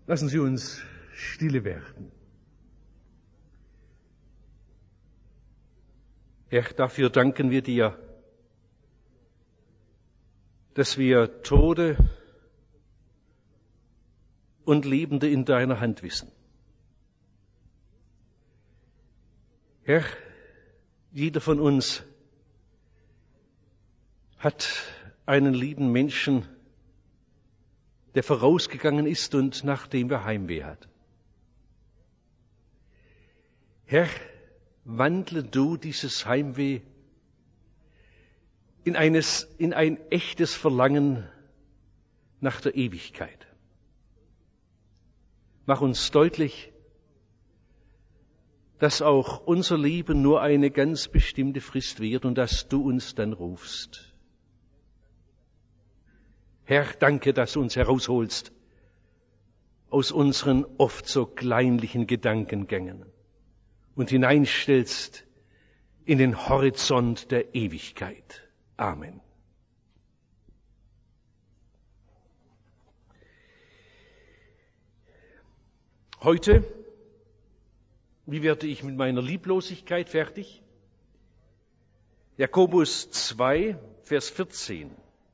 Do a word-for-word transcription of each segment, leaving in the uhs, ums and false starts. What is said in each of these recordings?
Lassen Sie uns stille werden. Herr, dafür danken wir dir, dass wir Tote und Lebende in deiner Hand wissen. Herr, jeder von uns hat einen lieben Menschen, der vorausgegangen ist und nach dem er Heimweh hat. Herr, wandle du dieses Heimweh in, eines, in ein echtes Verlangen nach der Ewigkeit. Mach uns deutlich, dass auch unser Leben nur eine ganz bestimmte Frist währt und dass du uns dann rufst. Herr, danke, dass du uns herausholst aus unseren oft so kleinlichen Gedankengängen und hineinstellst in den Horizont der Ewigkeit. Amen. Heute, wie werde ich mit meiner Lieblosigkeit fertig? Jakobus zwei, Vers vierzehn.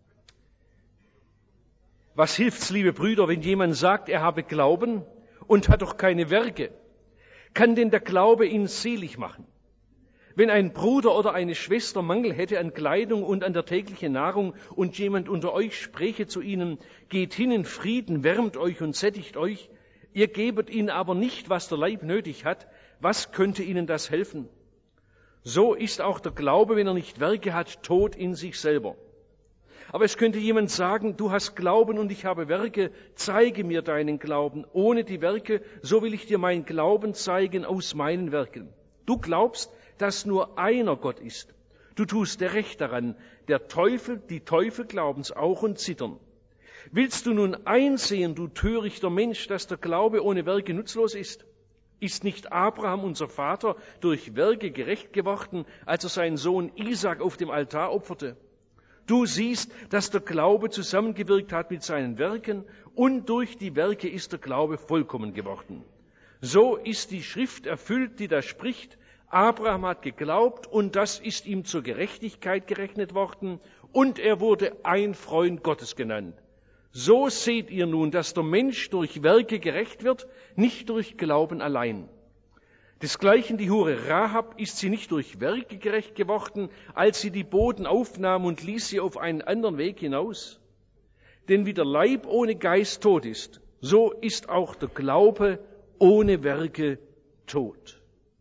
Was hilft's, liebe Brüder, wenn jemand sagt, er habe Glauben und hat doch keine Werke? Kann denn der Glaube ihn selig machen? Wenn ein Bruder oder eine Schwester Mangel hätte an Kleidung und an der täglichen Nahrung und jemand unter euch spräche zu ihnen, geht hin in Frieden, wärmt euch und sättigt euch, ihr gebet ihnen aber nicht, was der Leib nötig hat, was könnte ihnen das helfen? So ist auch der Glaube, wenn er nicht Werke hat, tot in sich selber. Aber es könnte jemand sagen, du hast Glauben und ich habe Werke, zeige mir deinen Glauben. Ohne die Werke, so will ich dir meinen Glauben zeigen aus meinen Werken. Du glaubst, dass nur einer Gott ist. Du tust dir recht daran. Der Teufel, die Teufel glauben's auch und zittern. Willst du nun einsehen, du törichter Mensch, dass der Glaube ohne Werke nutzlos ist? Ist nicht Abraham, unser Vater, durch Werke gerecht geworden, als er seinen Sohn Isaak auf dem Altar opferte? Du siehst, dass der Glaube zusammengewirkt hat mit seinen Werken und durch die Werke ist der Glaube vollkommen geworden. So ist die Schrift erfüllt, die da spricht, Abraham hat geglaubt und das ist ihm zur Gerechtigkeit gerechnet worden und er wurde ein Freund Gottes genannt. So seht ihr nun, dass der Mensch durch Werke gerecht wird, nicht durch Glauben allein. Desgleichen die Hure Rahab ist sie nicht durch Werke gerecht geworden, als sie die Boten aufnahm und ließ sie auf einen anderen Weg hinaus. Denn wie der Leib ohne Geist tot ist, so ist auch der Glaube ohne Werke tot.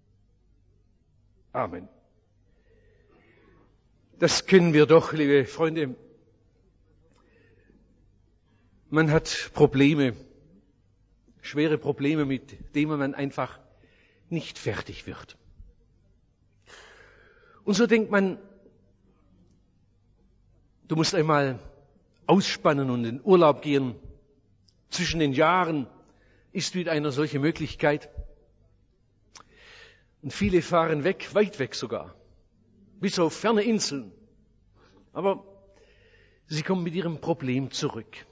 Amen. Das kennen wir doch, liebe Freunde. Man hat Probleme, schwere Probleme, mit denen man einfach nicht fertig wird. Und so denkt man, du musst einmal ausspannen und in Urlaub gehen. Zwischen den Jahren ist wieder eine solche Möglichkeit. Und viele fahren weg, weit weg sogar, bis auf ferne Inseln. Aber sie kommen mit ihrem Problem zurück.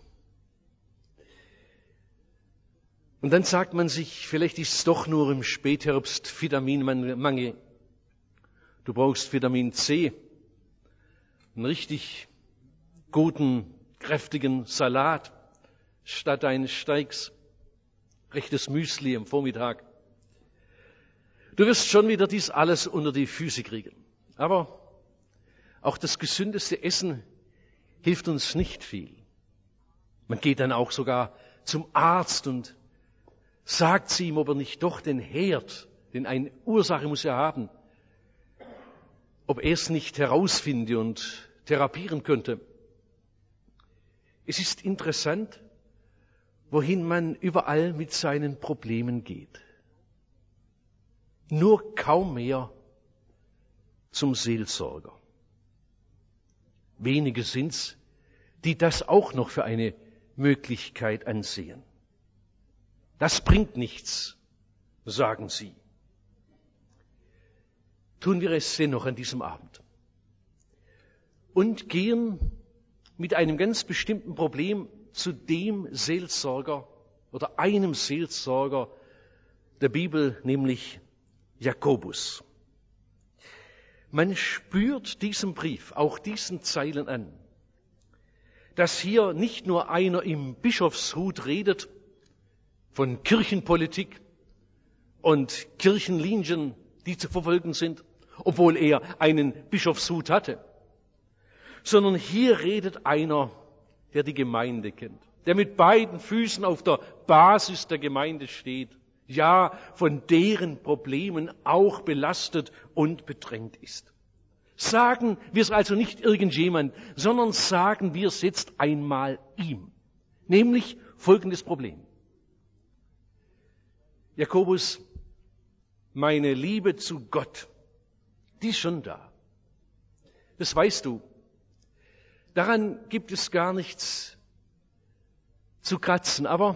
Und dann sagt man sich, vielleicht ist es doch nur im Spätherbst Vitaminmangel. Du brauchst Vitamin C, einen richtig guten, kräftigen Salat statt eines Steigs, rechtes Müsli am Vormittag. Du wirst schon wieder dies alles unter die Füße kriegen. Aber auch das gesündeste Essen hilft uns nicht viel. Man geht dann auch sogar zum Arzt und sagt sie ihm, ob er nicht doch den Herd, denn eine Ursache muss er haben, ob er es nicht herausfinde und therapieren könnte. Es ist interessant, wohin man überall mit seinen Problemen geht. Nur kaum mehr zum Seelsorger. Wenige sind's, die das auch noch für eine Möglichkeit ansehen. Das bringt nichts, sagen sie. Tun wir es dennoch an diesem Abend und gehen mit einem ganz bestimmten Problem zu dem Seelsorger, oder einem Seelsorger der Bibel, nämlich Jakobus. Man spürt diesem Brief, auch diesen Zeilen an, dass hier nicht nur einer im Bischofshut redet von Kirchenpolitik und Kirchenlinien, die zu verfolgen sind, obwohl er einen Bischofshut hatte, sondern hier redet einer, der die Gemeinde kennt, der mit beiden Füßen auf der Basis der Gemeinde steht, ja, von deren Problemen auch belastet und bedrängt ist. Sagen wir es also nicht irgendjemand, sondern sagen wir es jetzt einmal ihm. Nämlich folgendes Problem. Jakobus, meine Liebe zu Gott, die ist schon da. Das weißt du. Daran gibt es gar nichts zu kratzen, aber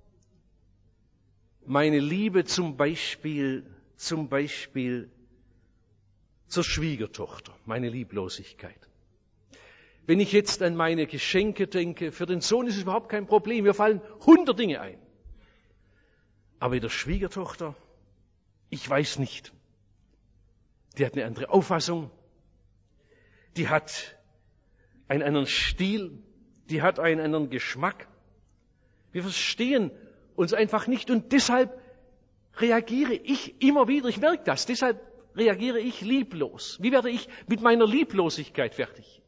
meine Liebe zum Beispiel, zum Beispiel zur Schwiegertochter, meine Lieblosigkeit. Wenn ich jetzt an meine Geschenke denke, für den Sohn ist es überhaupt kein Problem, mir fallen hundert Dinge ein. Aber in der Schwiegertochter, ich weiß nicht. Die hat eine andere Auffassung, die hat einen anderen Stil, die hat einen anderen Geschmack. Wir verstehen uns einfach nicht und deshalb reagiere ich immer wieder, ich merke das, deshalb reagiere ich lieblos. Wie werde ich mit meiner Lieblosigkeit fertig?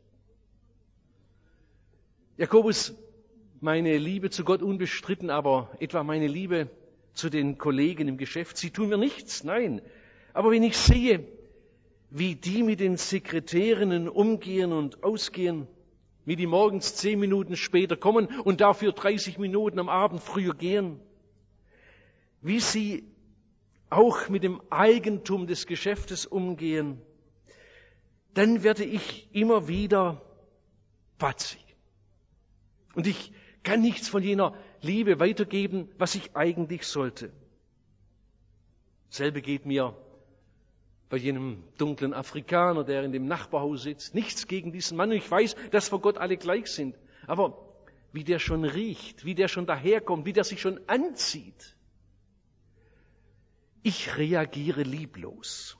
Jakobus, meine Liebe zu Gott unbestritten, aber etwa meine Liebe zu den Kollegen im Geschäft, sie tun mir nichts, nein. Aber wenn ich sehe, wie die mit den Sekretärinnen umgehen und ausgehen, wie die morgens zehn Minuten später kommen und dafür dreißig Minuten am Abend früher gehen, wie sie auch mit dem Eigentum des Geschäftes umgehen, dann werde ich immer wieder patzig. Und ich kann nichts von jener Liebe weitergeben, was ich eigentlich sollte. Selbe geht mir bei jenem dunklen Afrikaner, der in dem Nachbarhaus sitzt. Nichts gegen diesen Mann. Und ich weiß, dass vor Gott alle gleich sind. Aber wie der schon riecht, wie der schon daherkommt, wie der sich schon anzieht. Ich reagiere lieblos.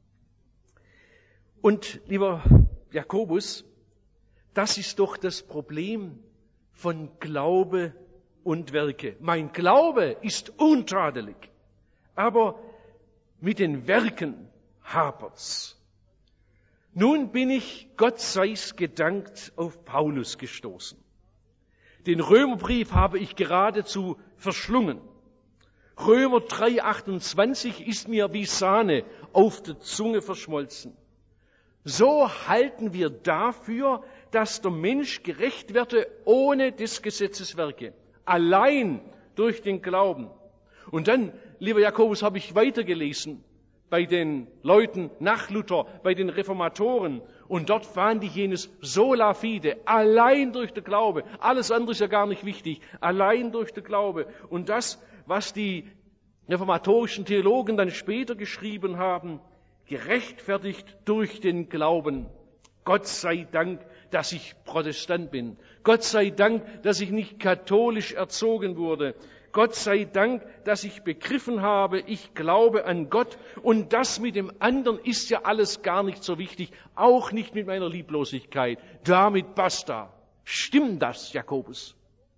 Und lieber Jakobus, das ist doch das Problem von Glaube und Werke. Mein Glaube ist untadelig, aber mit den Werken hapert's. Nun bin ich, Gott sei's gedankt, auf Paulus gestoßen. Den Römerbrief habe ich geradezu verschlungen. Römer drei achtundzwanzig ist mir wie Sahne auf der Zunge verschmolzen. So halten wir dafür, dass der Mensch gerecht werde ohne des Gesetzes Werke, allein durch den Glauben. Und dann, lieber Jakobus, habe ich weitergelesen bei den Leuten nach Luther, bei den Reformatoren. Und dort fand ich jenes sola fide, allein durch den Glaube. Alles andere ist ja gar nicht wichtig, allein durch den Glaube. Und das, was die reformatorischen Theologen dann später geschrieben haben, gerechtfertigt durch den Glauben. Gott sei Dank, dass ich Protestant bin. Gott sei Dank, dass ich nicht katholisch erzogen wurde. Gott sei Dank, dass ich begriffen habe, ich glaube an Gott und das mit dem anderen ist ja alles gar nicht so wichtig, auch nicht mit meiner Lieblosigkeit. Damit basta. Stimmt das, Jakobus?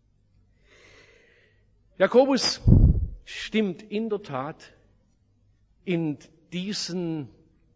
Jakobus stimmt in der Tat in diesen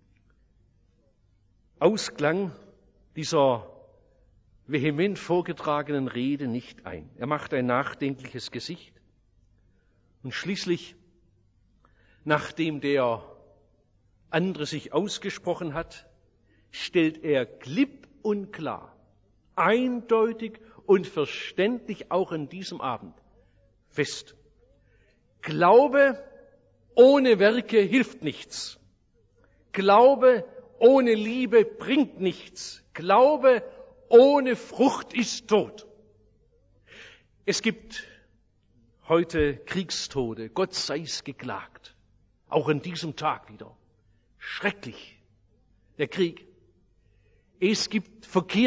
Ausklang dieser vehement vorgetragenen Rede nicht ein. Er macht ein nachdenkliches Gesicht und schließlich, nachdem der andere sich ausgesprochen hat, stellt er klipp und klar, eindeutig und verständlich auch an diesem Abend fest: Glaube ohne Werke hilft nichts. Glaube ohne Liebe bringt nichts. Glaube ohne Frucht ist tot. Es gibt heute Kriegstode, Gott sei's geklagt. Auch an diesem Tag wieder. Schrecklich, der Krieg. Es gibt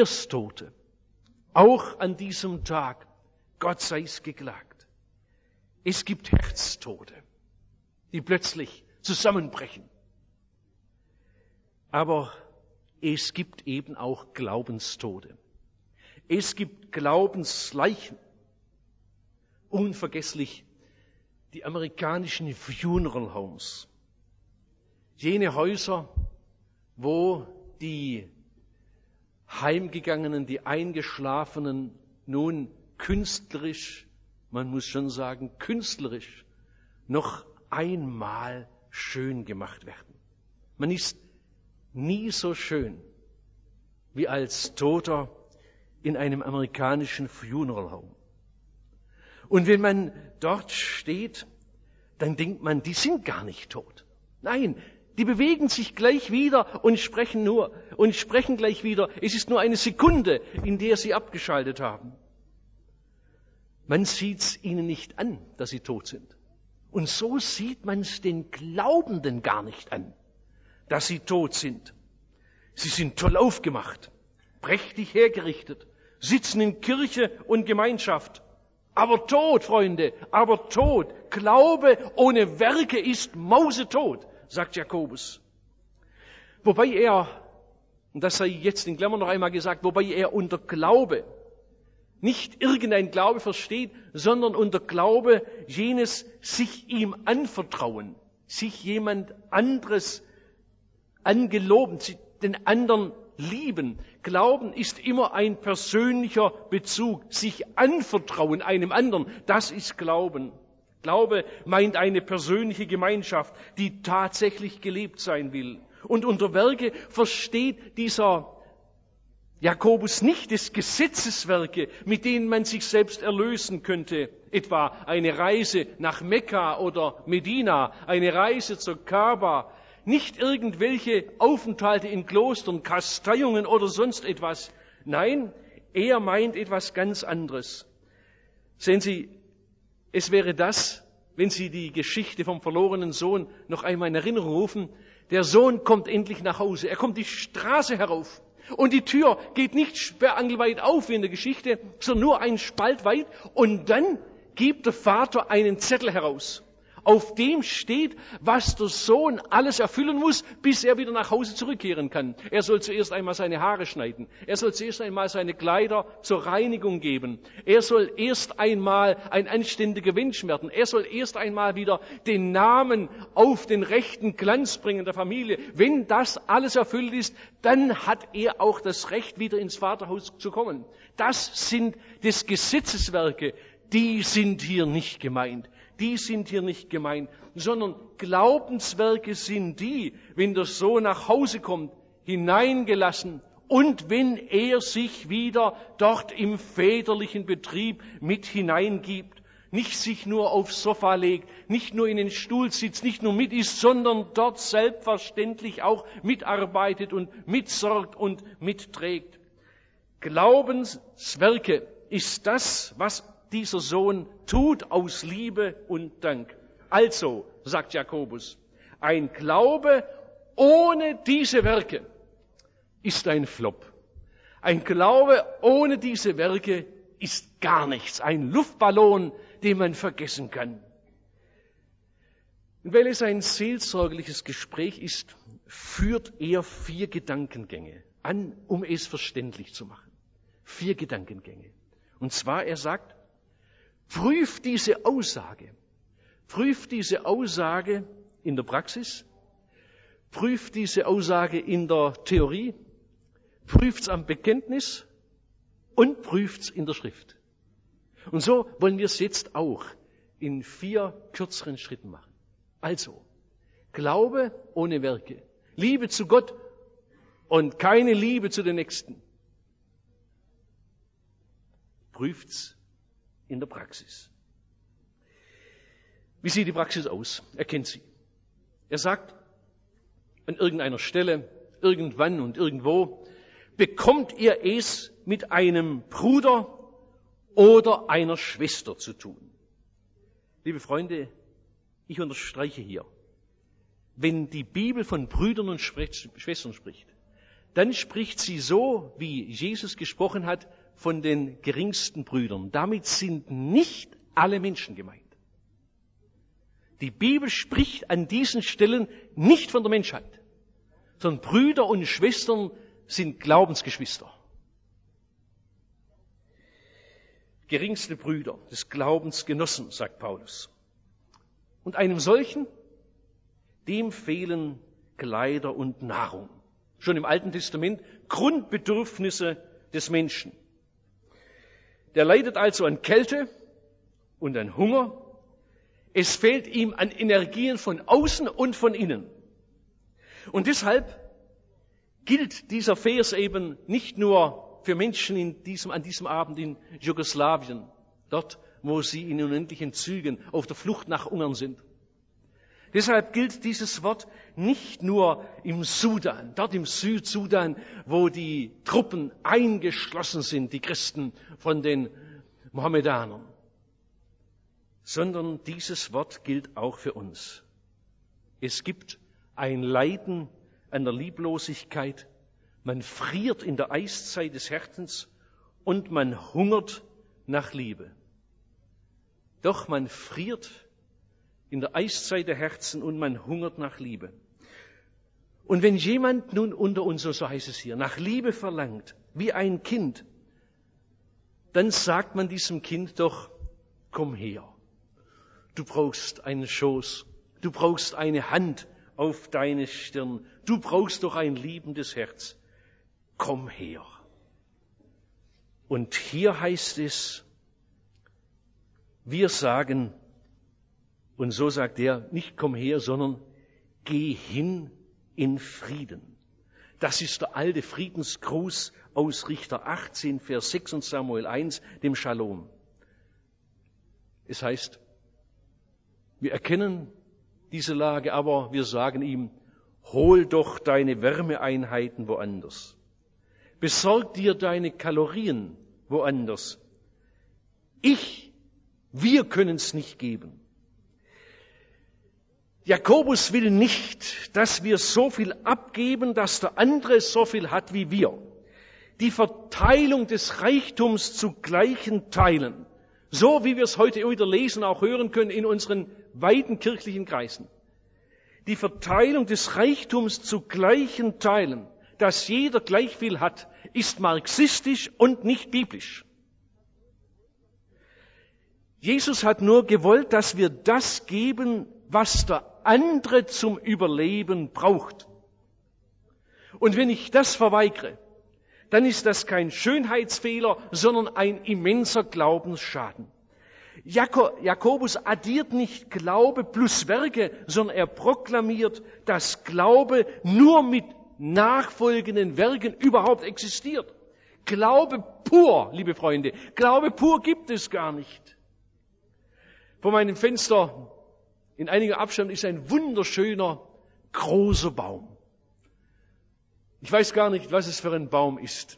Verkehrstote, auch an diesem Tag. Gott sei's geklagt. Es gibt Herztode, die plötzlich zusammenbrechen. Aber es gibt eben auch Glaubenstode. Es gibt Glaubensleichen. Unvergesslich die amerikanischen Funeral Homes. Jene Häuser, wo die Heimgegangenen, die Eingeschlafenen nun künstlerisch, man muss schon sagen, künstlerisch noch einmal schön gemacht werden. Man ist nie so schön wie als Toter in einem amerikanischen Funeral Home. Und wenn man dort steht, dann denkt man, die sind gar nicht tot. Nein, die bewegen sich gleich wieder und sprechen nur und sprechen gleich wieder. Es ist nur eine Sekunde, in der sie abgeschaltet haben. Man sieht es ihnen nicht an, dass sie tot sind. Und so sieht man es den Glaubenden gar nicht an, dass sie tot sind. Sie sind toll aufgemacht, prächtig hergerichtet, sitzen in Kirche und Gemeinschaft. Aber tot, Freunde, aber tot. Glaube ohne Werke ist mausetot, sagt Jakobus. Wobei er, und das sei jetzt in Klammern noch einmal gesagt, wobei er unter Glaube nicht irgendein Glaube versteht, sondern unter Glaube jenes sich ihm anvertrauen, sich jemand anderes angeloben, den anderen lieben. Glauben ist immer ein persönlicher Bezug, sich anvertrauen einem anderen, das ist Glauben. Glaube meint eine persönliche Gemeinschaft, die tatsächlich gelebt sein will. Und unter Werke versteht dieser Jakobus nicht des Gesetzeswerke, mit denen man sich selbst erlösen könnte, etwa eine Reise nach Mekka oder Medina, eine Reise zur Kaaba, nicht irgendwelche Aufenthalte in Klostern, Kasteiungen oder sonst etwas. Nein, er meint etwas ganz anderes. Sehen Sie, es wäre das, wenn Sie die Geschichte vom verlorenen Sohn noch einmal in Erinnerung rufen. Der Sohn kommt endlich nach Hause. Er kommt die Straße herauf. Und die Tür geht nicht sperrangelweit auf wie in der Geschichte, sondern nur einen Spalt weit. Und dann gibt der Vater einen Zettel heraus. Auf dem steht, was der Sohn alles erfüllen muss, bis er wieder nach Hause zurückkehren kann. Er soll zuerst einmal seine Haare schneiden. Er soll zuerst einmal seine Kleider zur Reinigung geben. Er soll erst einmal ein anständiger Mensch werden. Er soll erst einmal wieder den Namen auf den rechten Glanz bringen der Familie. Wenn das alles erfüllt ist, dann hat er auch das Recht, wieder ins Vaterhaus zu kommen. Das sind des Gesetzeswerke. Die sind hier nicht gemeint. Die sind hier nicht gemeint, sondern Glaubenswerke sind die, wenn der Sohn nach Hause kommt, hineingelassen und wenn er sich wieder dort im väterlichen Betrieb mit hineingibt, nicht sich nur aufs Sofa legt, nicht nur in den Stuhl sitzt, nicht nur mit isst, sondern dort selbstverständlich auch mitarbeitet und mitsorgt und mitträgt. Glaubenswerke ist das, was dieser Sohn tut aus Liebe und Dank. Also, sagt Jakobus, ein Glaube ohne diese Werke ist ein Flop. Ein Glaube ohne diese Werke ist gar nichts. Ein Luftballon, den man vergessen kann. Und weil es ein seelsorgerliches Gespräch ist, führt er vier Gedankengänge an, um es verständlich zu machen. Vier Gedankengänge. Und zwar, er sagt, prüft diese Aussage. Prüft diese Aussage in der Praxis. Prüft diese Aussage in der Theorie. Prüft's am Bekenntnis und prüft's in der Schrift. Und so wollen wir es jetzt auch in vier kürzeren Schritten machen. Also, Glaube ohne Werke. Liebe zu Gott und keine Liebe zu den Nächsten. Prüft's in der Praxis. Wie sieht die Praxis aus? Er kennt sie. Er sagt, an irgendeiner Stelle, irgendwann und irgendwo, bekommt ihr es mit einem Bruder oder einer Schwester zu tun. Liebe Freunde, ich unterstreiche hier, wenn die Bibel von Brüdern und Schwestern spricht, dann spricht sie so, wie Jesus gesprochen hat, von den geringsten Brüdern. Damit sind nicht alle Menschen gemeint. Die Bibel spricht an diesen Stellen nicht von der Menschheit, sondern Brüder und Schwestern sind Glaubensgeschwister. Geringste Brüder des Glaubensgenossen, sagt Paulus. Und einem solchen, dem fehlen Kleider und Nahrung. Schon im Alten Testament Grundbedürfnisse des Menschen. Der leidet also an Kälte und an Hunger. Es fehlt ihm an Energien von außen und von innen. Und deshalb gilt dieser Vers eben nicht nur für Menschen in diesem, an diesem Abend in Jugoslawien, dort, wo sie in unendlichen Zügen auf der Flucht nach Ungarn sind. Deshalb gilt dieses Wort nicht nur im Sudan, dort im Südsudan, wo die Truppen eingeschlossen sind, die Christen von den Mohammedanern, sondern dieses Wort gilt auch für uns. Es gibt ein Leiden an der Lieblosigkeit, man friert in der Eiszeit des Herzens und man hungert nach Liebe. Doch man friert in der Eiszeit der Herzen und man hungert nach Liebe. Und wenn jemand nun unter uns, so heißt es hier, nach Liebe verlangt, wie ein Kind, dann sagt man diesem Kind doch, komm her. Du brauchst einen Schoß, du brauchst eine Hand auf deine Stirn, du brauchst doch ein liebendes Herz. Komm her. Und hier heißt es, wir sagen, und so sagt er, nicht komm her, sondern geh hin in Frieden. Das ist der alte Friedensgruß aus Richter achtzehn, Vers sechs und Samuel eins, dem Shalom. Es heißt, wir erkennen diese Lage, aber wir sagen ihm, hol doch deine Wärmeeinheiten woanders. Besorg dir deine Kalorien woanders. Ich, wir können es nicht geben. Jakobus will nicht, dass wir so viel abgeben, dass der andere so viel hat wie wir. Die Verteilung des Reichtums zu gleichen Teilen, so wie wir es heute wieder lesen, auch hören können in unseren weiten kirchlichen Kreisen. Die Verteilung des Reichtums zu gleichen Teilen, dass jeder gleich viel hat, ist marxistisch und nicht biblisch. Jesus hat nur gewollt, dass wir das geben, was der andere zum Überleben braucht. Und wenn ich das verweigere, dann ist das kein Schönheitsfehler, sondern ein immenser Glaubensschaden. Jakobus addiert nicht Glaube plus Werke, sondern er proklamiert, dass Glaube nur mit nachfolgenden Werken überhaupt existiert. Glaube pur, liebe Freunde, Glaube pur gibt es gar nicht. Vor meinem Fenster in einiger Abstand ist ein wunderschöner, großer Baum. Ich weiß gar nicht, was es für ein Baum ist.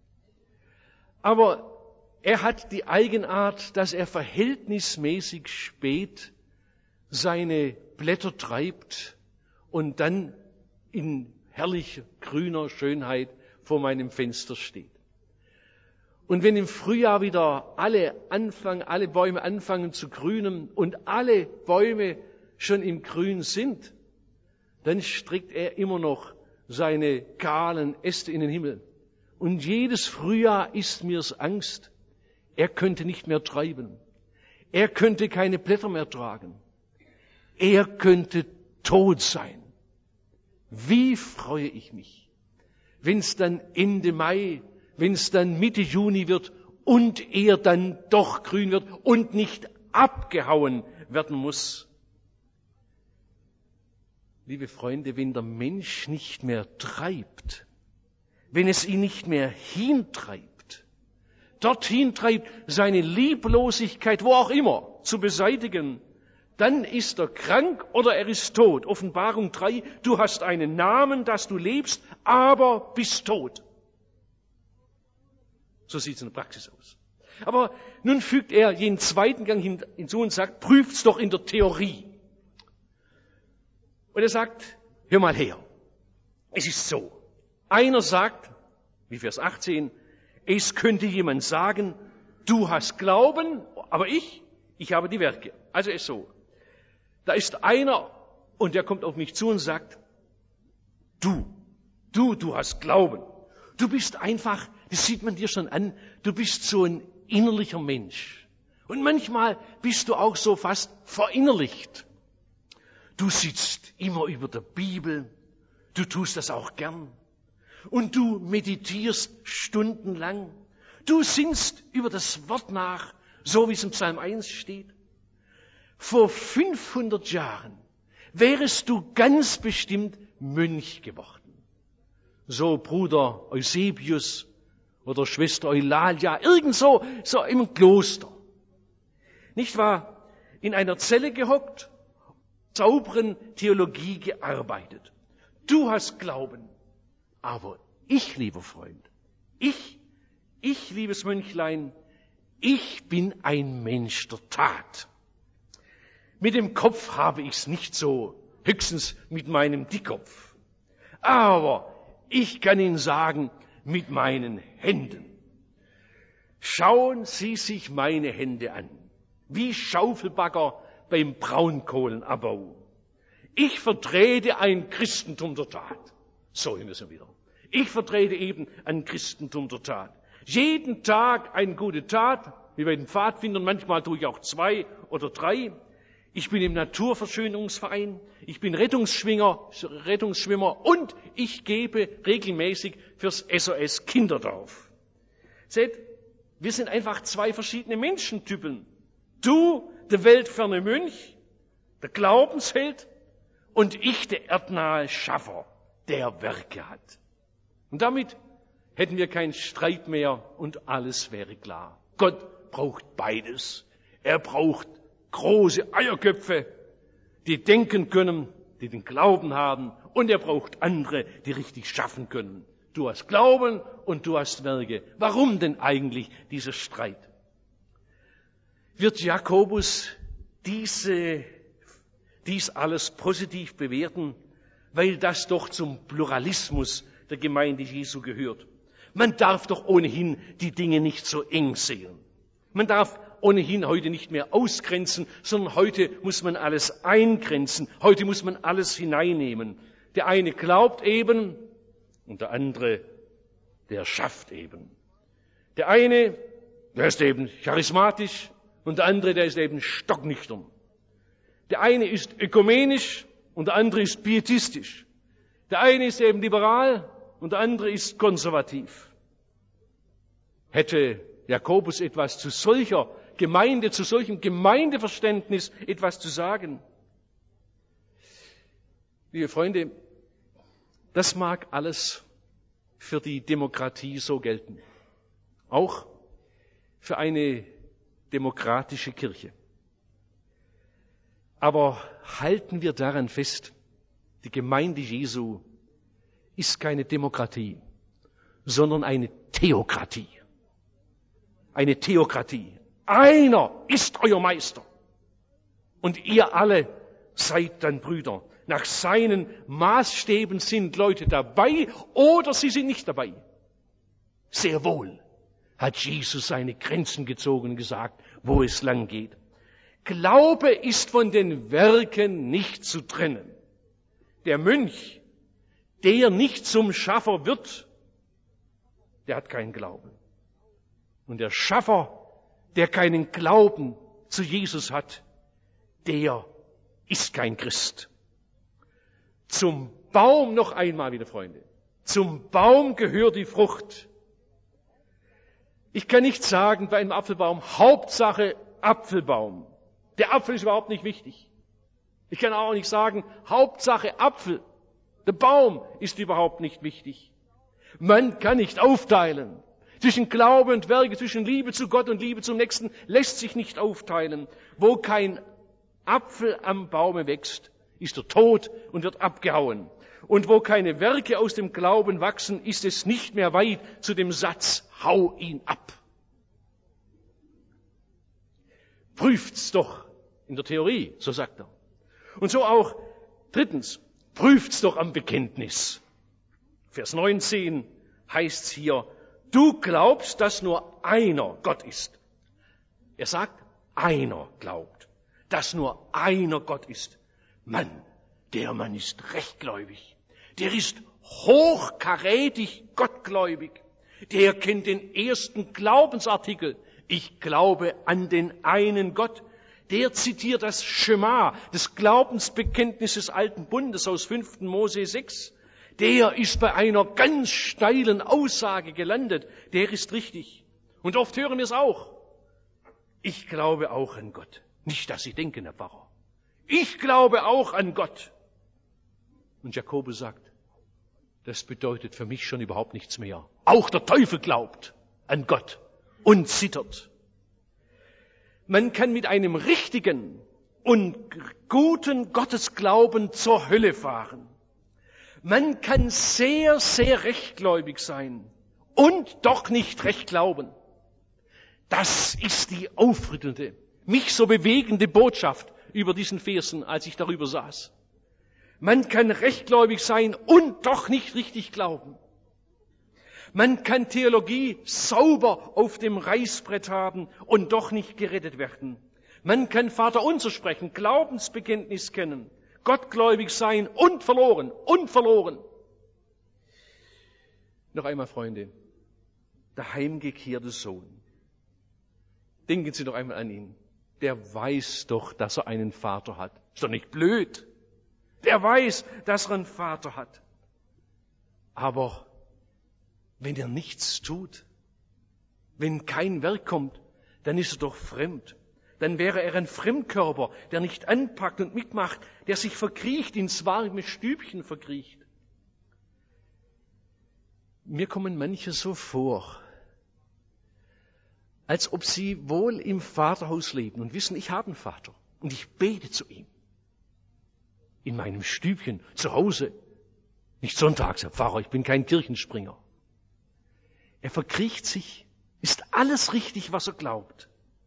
Aber er hat die Eigenart, dass er verhältnismäßig spät seine Blätter treibt und dann in herrlicher grüner Schönheit vor meinem Fenster steht. Und wenn im Frühjahr wieder alle anfangen, alle Bäume anfangen zu grünen und alle Bäume schon im Grün sind, dann streckt er immer noch seine kahlen Äste in den Himmel. Und jedes Frühjahr ist mir's Angst, er könnte nicht mehr treiben. Er könnte keine Blätter mehr tragen. Er könnte tot sein. Wie freue ich mich, wenn es dann Ende Mai, wenn es dann Mitte Juni wird und er dann doch grün wird und nicht abgehauen werden muss. Liebe Freunde, wenn der Mensch nicht mehr treibt, wenn es ihn nicht mehr hintreibt, dorthin treibt, seine Lieblosigkeit, wo auch immer, zu beseitigen, dann ist er krank oder er ist tot. Offenbarung drei, du hast einen Namen, dass du lebst, aber bist tot. So sieht es in der Praxis aus. Aber nun fügt er jeden zweiten Gang hinzu und sagt, prüft's doch in der Theorie. Und er sagt, hör mal her, es ist so. Einer sagt, wie Vers achtzehn, es könnte jemand sagen, du hast Glauben, aber ich, ich habe die Werke. Also ist so. Da ist einer und der kommt auf mich zu und sagt, du, du, du hast Glauben. Du bist einfach, das sieht man dir schon an, du bist so ein innerlicher Mensch. Und manchmal bist du auch so fast verinnerlicht. Du sitzt immer über der Bibel, du tust das auch gern. Und du meditierst stundenlang. Du sinnst über das Wort nach, so wie es im Psalm eins steht. Vor fünfhundert Jahren wärest du ganz bestimmt Mönch geworden. So Bruder Eusebius oder Schwester Eulalia, irgend so, so im Kloster. Nicht wahr? In einer Zelle gehockt, sauberen Theologie gearbeitet. Du hast Glauben. Aber ich, lieber Freund, ich, ich, liebes Mönchlein, ich bin ein Mensch der Tat. Mit dem Kopf habe ich's nicht so, höchstens mit meinem Dickkopf. Aber ich kann Ihnen sagen, mit meinen Händen. Schauen Sie sich meine Hände an, wie Schaufelbagger beim Braunkohlenabbau. Ich vertrete ein Christentum der Tat. So immer so wieder. Ich vertrete eben ein Christentum der Tat. Jeden Tag eine gute Tat, wie bei den Pfadfindern, manchmal tue ich auch zwei oder drei. Ich bin im Naturverschönerungsverein, ich bin Rettungsschwimmer, Rettungsschwimmer und ich gebe regelmäßig fürs S O S Kinderdorf. Seht, wir sind einfach zwei verschiedene Menschentypen. Du, der weltferne Mönch, der Glaubensheld, und ich, der erdnahe Schaffer, der Werke hat. Und damit hätten wir keinen Streit mehr und alles wäre klar. Gott braucht beides. Er braucht große Eierköpfe, die denken können, die den Glauben haben, und er braucht andere, die richtig schaffen können. Du hast Glauben und du hast Werke. Warum denn eigentlich dieser Streit? Wird Jakobus diese, dies alles positiv bewerten, weil das doch zum Pluralismus der Gemeinde Jesu gehört? Man darf doch ohnehin die Dinge nicht so eng sehen. Man darf ohnehin heute nicht mehr ausgrenzen, sondern heute muss man alles eingrenzen. Heute muss man alles hineinnehmen. Der eine glaubt eben und der andere, der schafft eben. Der eine, der ist eben charismatisch und der andere, der ist eben stocknüchtern. Der eine ist ökumenisch und der andere ist pietistisch. Der eine ist eben liberal und der andere ist konservativ. Hätte Jakobus etwas zu solcher Gemeinde, zu solchem Gemeindeverständnis etwas zu sagen? Liebe Freunde, das mag alles für die Demokratie so gelten. Auch für eine demokratische Kirche. Aber halten wir daran fest, die Gemeinde Jesu ist keine Demokratie, sondern eine Theokratie. Eine Theokratie. Einer ist euer Meister. Und ihr alle seid dann Brüder. Nach seinen Maßstäben sind Leute dabei oder sie sind nicht dabei. Sehr wohl hat Jesus seine Grenzen gezogen und gesagt, wo es lang geht. Glaube ist von den Werken nicht zu trennen. Der Mönch, der nicht zum Schaffer wird, der hat keinen Glauben. Und der Schaffer, der keinen Glauben zu Jesus hat, der ist kein Christ. Zum Baum noch einmal wieder, Freunde. Zum Baum gehört die Frucht. Ich kann nicht sagen bei einem Apfelbaum, Hauptsache Apfelbaum. Der Apfel ist überhaupt nicht wichtig. Ich kann auch nicht sagen, Hauptsache Apfel. Der Baum ist überhaupt nicht wichtig. Man kann nicht aufteilen. Zwischen Glaube und Werke, zwischen Liebe zu Gott und Liebe zum Nächsten lässt sich nicht aufteilen. Wo kein Apfel am Baume wächst, ist er tot und wird abgehauen. Und wo keine Werke aus dem Glauben wachsen, ist es nicht mehr weit zu dem Satz, hau ihn ab. Prüft's doch in der Theorie, so sagt er. Und so auch drittens, prüft's doch am Bekenntnis. Vers neunzehn heißt's hier, du glaubst, dass nur einer Gott ist. Er sagt, einer glaubt. dass nur einer Gott ist. Mann, der Mann ist rechtgläubig. Der ist hochkarätig gottgläubig. Der kennt den ersten Glaubensartikel. Ich glaube an den einen Gott. Der zitiert das Schema, das Glaubensbekenntnis des alten Bundes aus fünften Mose sechs. Der ist bei einer ganz steilen Aussage gelandet. Der ist richtig. Und oft hören wir es auch. Ich glaube auch an Gott. Nicht, dass Sie denken, Herr Pfarrer. Ich glaube auch an Gott. Und Jakobus sagt, das bedeutet für mich schon überhaupt nichts mehr. Auch der Teufel glaubt an Gott und zittert. Man kann mit einem richtigen und guten Gottesglauben zur Hölle fahren. Man kann sehr, sehr rechtgläubig sein und doch nicht recht glauben. Das ist die aufrüttelnde, mich so bewegende Botschaft über diesen Versen, als ich darüber saß. Man kann rechtgläubig sein und doch nicht richtig glauben. Man kann Theologie sauber auf dem Reißbrett haben und doch nicht gerettet werden. Man kann Vaterunser sprechen, Glaubensbekenntnis kennen, gottgläubig sein und verloren, und verloren. Noch einmal, Freunde, der heimgekehrte Sohn. Denken Sie doch einmal an ihn. Der weiß doch, dass er einen Vater hat. Ist doch nicht blöd. Der weiß, dass er einen Vater hat. Aber wenn er nichts tut, wenn kein Werk kommt, dann ist er doch fremd. Dann wäre er ein Fremdkörper, der nicht anpackt und mitmacht, der sich verkriecht, ins warme Stübchen verkriecht. Mir kommen manche so vor, als ob sie wohl im Vaterhaus leben und wissen, ich habe einen Vater und ich bete zu ihm. In meinem Stübchen, zu Hause. Nicht sonntags, Herr Pfarrer, ich bin kein Kirchenspringer. Er verkriecht sich, ist alles richtig, was er glaubt.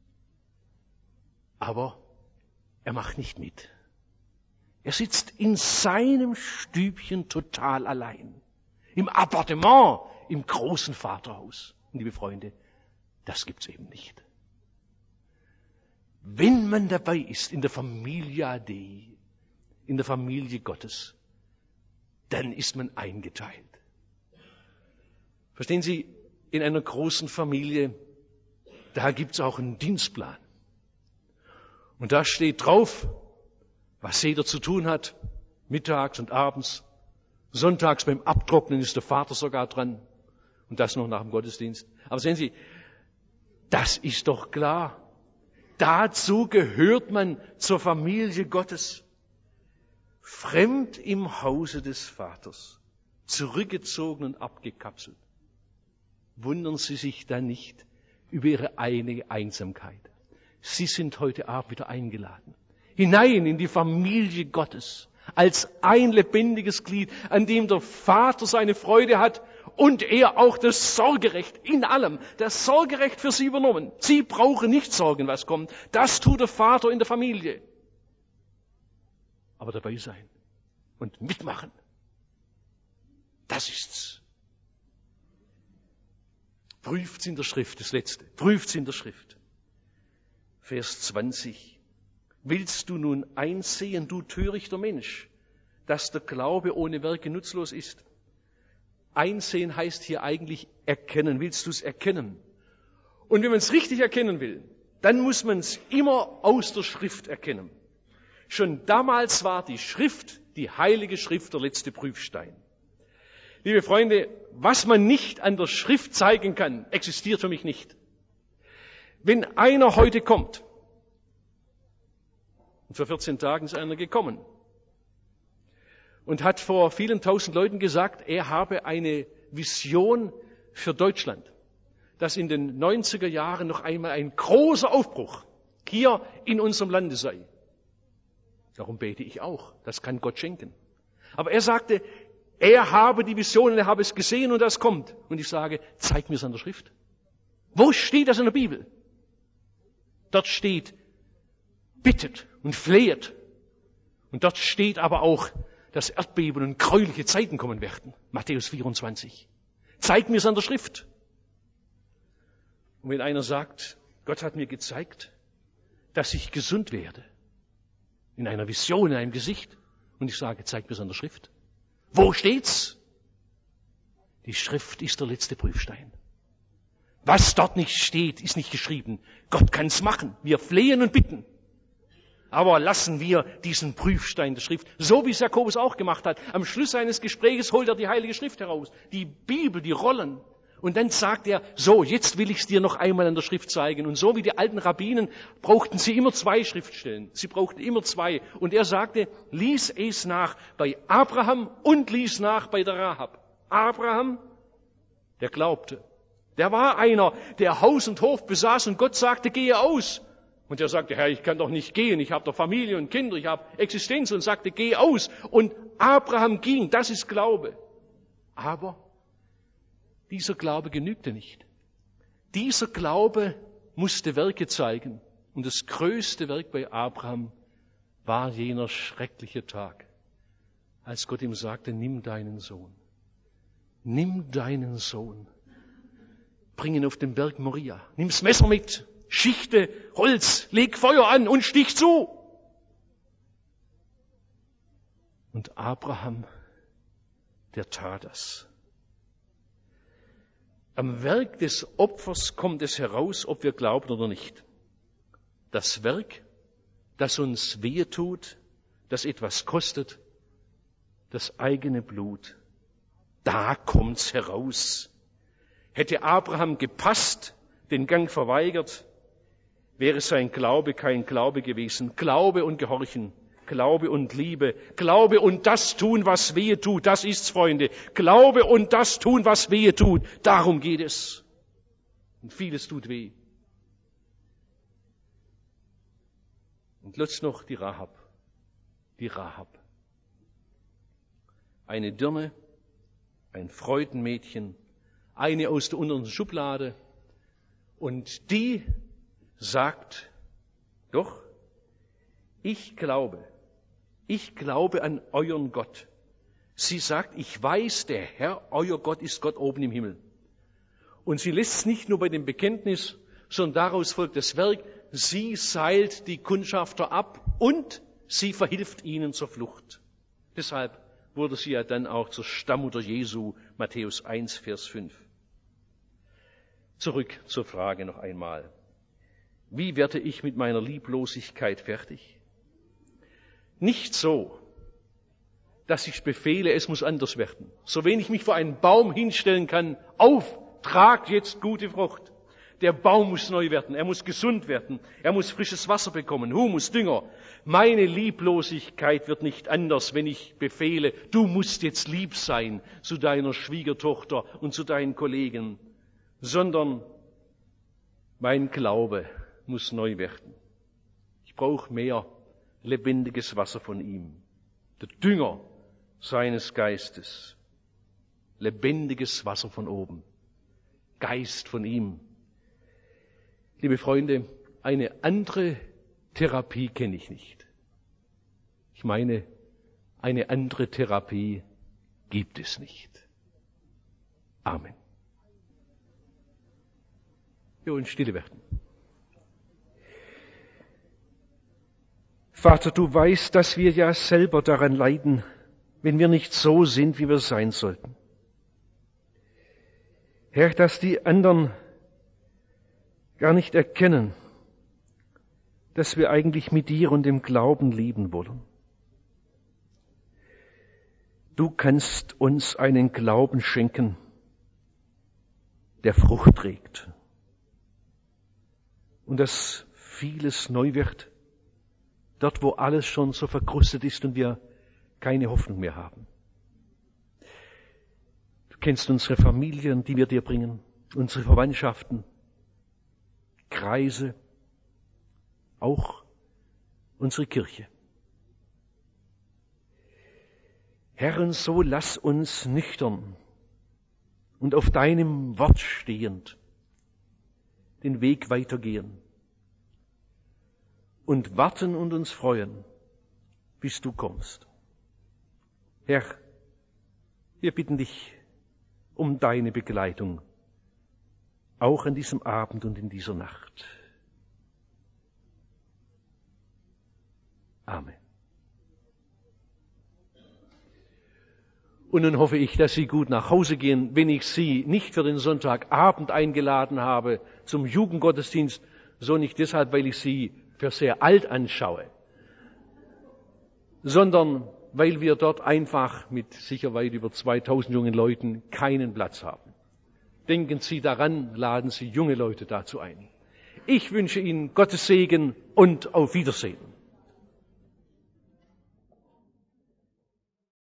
Aber er macht nicht mit. Er sitzt in seinem Stübchen total allein. Im Appartement, im großen Vaterhaus. Und liebe Freunde, das gibt's eben nicht. Wenn man dabei ist in der Familia Dei, in der Familie Gottes, dann ist man eingeteilt. Verstehen Sie, in einer großen Familie, da gibt's auch einen Dienstplan. Und da steht drauf, was jeder zu tun hat, mittags und abends. Sonntags beim Abtrocknen ist der Vater sogar dran. Und das noch nach dem Gottesdienst. Aber sehen Sie, das ist doch klar. Dazu gehört man zur Familie Gottes. Fremd im Hause des Vaters, zurückgezogen und abgekapselt. Wundern Sie sich dann nicht über Ihre eigene Einsamkeit. Sie sind heute Abend wieder eingeladen. Hinein in die Familie Gottes. Als ein lebendiges Glied, an dem der Vater seine Freude hat und er auch das Sorgerecht in allem, das Sorgerecht für Sie übernommen. Sie brauchen nicht sorgen, was kommt. Das tut der Vater in der Familie. Aber dabei sein und mitmachen, das ist's. Prüft's in der Schrift, das Letzte. Prüft's in der Schrift. Vers zwanzig. Willst du nun einsehen, du törichter Mensch, dass der Glaube ohne Werke nutzlos ist? Einsehen heißt hier eigentlich erkennen. Willst du es erkennen? Und wenn man es richtig erkennen will, dann muss man es immer aus der Schrift erkennen. Schon damals war die Schrift, die Heilige Schrift, der letzte Prüfstein. Liebe Freunde, was man nicht an der Schrift zeigen kann, existiert für mich nicht. Wenn einer heute kommt, und vor vierzehn Tagen ist einer gekommen und hat vor vielen tausend Leuten gesagt, er habe eine Vision für Deutschland, dass in den neunziger Jahren noch einmal ein großer Aufbruch hier in unserem Lande sei. Darum bete ich auch. Das kann Gott schenken. Aber er sagte, er habe die Vision und er habe es gesehen und das kommt. Und ich sage, zeig mir es an der Schrift. Wo steht das in der Bibel? Dort steht, bittet und flehet. Und dort steht aber auch, dass Erdbeben und gräuliche Zeiten kommen werden. Matthäus vierundzwanzig. Zeig mir es an der Schrift. Und wenn einer sagt, Gott hat mir gezeigt, dass ich gesund werde, In einer Vision, in einem Gesicht. Und ich sage, zeig mir es an der Schrift. Wo steht's? Die Schrift ist der letzte Prüfstein. Was dort nicht steht, ist nicht geschrieben. Gott kann's machen. Wir flehen und bitten. Aber lassen wir diesen Prüfstein der Schrift, so wie es Jakobus auch gemacht hat. Am Schluss seines Gesprächs holt er die Heilige Schrift heraus, die Bibel, die Rollen. Und dann sagt er, so, jetzt will ich es dir noch einmal an der Schrift zeigen. Und so wie die alten Rabbinen brauchten sie immer zwei Schriftstellen. Sie brauchten immer zwei. Und er sagte, lies es nach bei Abraham und lies nach bei der Rahab. Abraham, der glaubte. Der war einer, der Haus und Hof besaß und Gott sagte, gehe aus. Und er sagte, Herr, ich kann doch nicht gehen, ich habe doch Familie und Kinder, ich habe Existenz, und sagte, geh aus. Und Abraham ging, das ist Glaube. Aber dieser Glaube genügte nicht. Dieser Glaube musste Werke zeigen. Und das größte Werk bei Abraham war jener schreckliche Tag, als Gott ihm sagte, nimm deinen Sohn. Nimm deinen Sohn. Bring ihn auf den Berg Moria. Nimm das Messer mit. Schichte Holz, leg Feuer an und stich zu. Und Abraham, der tat das. Am Werk des Opfers kommt es heraus, ob wir glauben oder nicht. Das Werk, das uns wehe tut, das etwas kostet, das eigene Blut, da kommt's heraus. Hätte Abraham gepasst, den Gang verweigert, wäre sein Glaube kein Glaube gewesen. Glaube und Gehorchen, Glaube und Liebe, Glaube und das tun, was wehe tut, das ist's, Freunde. Glaube und das tun, was wehe tut, darum geht es. Und vieles tut weh. Und letztlich noch die Rahab. Die Rahab. Eine Dirne, ein Freudenmädchen, eine aus der unteren Schublade. Und die sagt, doch, ich glaube, ich glaube an euren Gott. Sie sagt, ich weiß, der Herr, euer Gott, ist Gott oben im Himmel. Und sie lässt es nicht nur bei dem Bekenntnis, sondern daraus folgt das Werk, sie seilt die Kundschafter ab und sie verhilft ihnen zur Flucht. Deshalb wurde sie ja dann auch zur Stammmutter Jesu, Matthäus eins, Vers fünf. Zurück zur Frage noch einmal. Wie werde ich mit meiner Lieblosigkeit fertig? Nicht so, dass ich befehle, es muss anders werden. So wenig ich mich vor einen Baum hinstellen kann, auf, tragt jetzt gute Frucht. Der Baum muss neu werden, er muss gesund werden, er muss frisches Wasser bekommen, Humus, Dünger. Meine Lieblosigkeit wird nicht anders, wenn ich befehle, du musst jetzt lieb sein zu deiner Schwiegertochter und zu deinen Kollegen, sondern mein Glaube muss neu werden. Ich brauche mehr lebendiges Wasser von ihm. Der Dünger seines Geistes. Lebendiges Wasser von oben. Geist von ihm. Liebe Freunde, eine andere Therapie kenne ich nicht. Ich meine, eine andere Therapie gibt es nicht. Amen. Wir wollen stille werden. Vater, du weißt, dass wir ja selber daran leiden, wenn wir nicht so sind, wie wir sein sollten. Herr, dass die anderen gar nicht erkennen, dass wir eigentlich mit dir und dem Glauben leben wollen. Du kannst uns einen Glauben schenken, der Frucht trägt. Und dass vieles neu wird, dort wo alles schon so verkrustet ist und wir keine Hoffnung mehr haben. Du kennst unsere Familien, die wir dir bringen, unsere Verwandtschaften, Kreise, auch unsere Kirche. Herr, und so lass uns nüchtern und auf deinem Wort stehend den Weg weitergehen und warten und uns freuen, bis du kommst. Herr, wir bitten dich um deine Begleitung, auch an diesem Abend und in dieser Nacht. Amen. Und nun hoffe ich, dass Sie gut nach Hause gehen, wenn ich Sie nicht für den Sonntagabend eingeladen habe zum Jugendgottesdienst, so nicht deshalb, weil ich Sie für sehr alt anschaue, sondern weil wir dort einfach mit sicher weit über zweitausend jungen Leuten keinen Platz haben. Denken Sie daran, laden Sie junge Leute dazu ein. Ich wünsche Ihnen Gottes Segen und auf Wiedersehen.